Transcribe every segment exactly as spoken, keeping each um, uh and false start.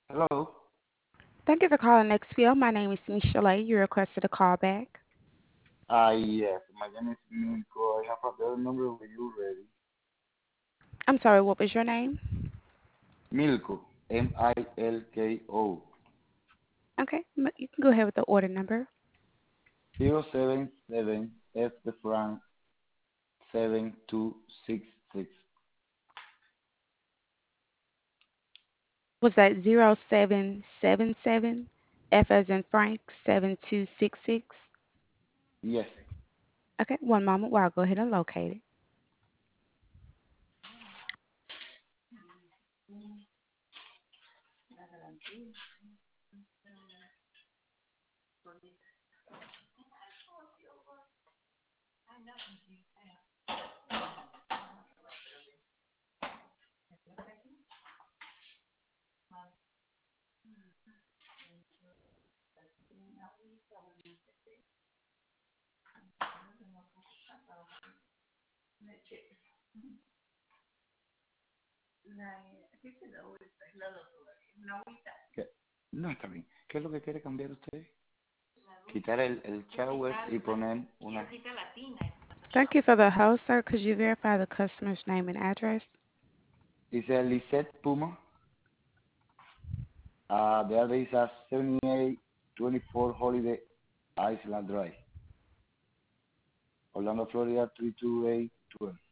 Hello. Thank you for calling X P O. My name is Michelle. You requested a call back. Ah, yes. My name is Milko. I have a better number when you ready. I'm sorry, what was your name? Milko. M I L K O. Okay, m- you can go ahead with the order number. Zero seven seven F the franc seven two six six. Was that zero seven seven seven F as in Frank seven two six six? Yes. Okay, one moment while I go ahead and locate it. ¿Qué? No, está bien. ¿Qué es lo que quiere cambiar usted? Quitar el, el shower y poner una... Thank you for the hold, sir. Could you verify the customer's name and address? Dice Lisette Puma. Uh, the address is at seventy-eight twenty-four Holiday Island Drive. Orlando, Florida three two eight one two.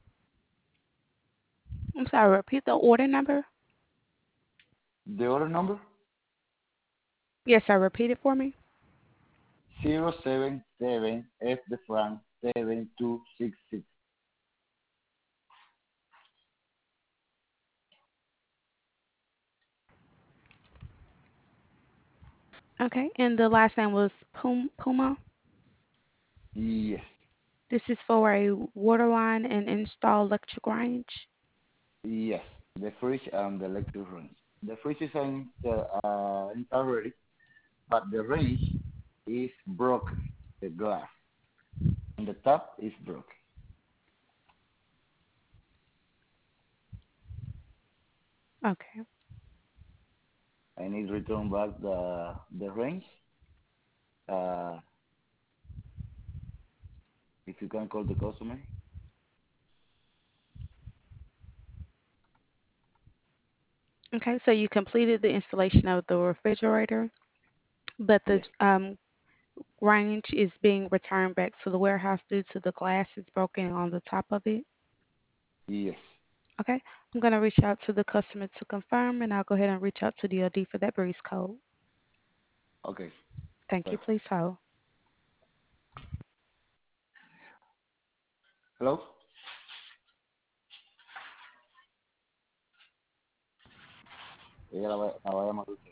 I'm sorry, repeat the order number? The order number? Yes, sir, repeat it for me. Zero seven seven F the franc seven two six six. Okay, and the last name was Pum- Puma. Yes, This is for a water line and install electric range. yes. The fridge and the electric range. The fridge is in the uh in already, but the range is broken. The glass and the top is broken. Okay. I need to return back the the range. Uh, if you can call the customer. Okay, so you completed the installation of the refrigerator, but the Yes, um, range is being returned back to the warehouse due to the glass is broken on the top of it. yes. Okay, I'm going to reach out to the customer to confirm, and I'll go ahead and reach out to D O D for that breeze code. Okay, Thank you. perfect. Please hold. Hello. Ella la va, la va a llamar a usted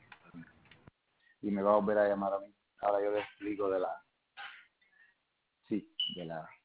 y me va a volver a llamar a mí. Ahora yo le explico de la, sí, de la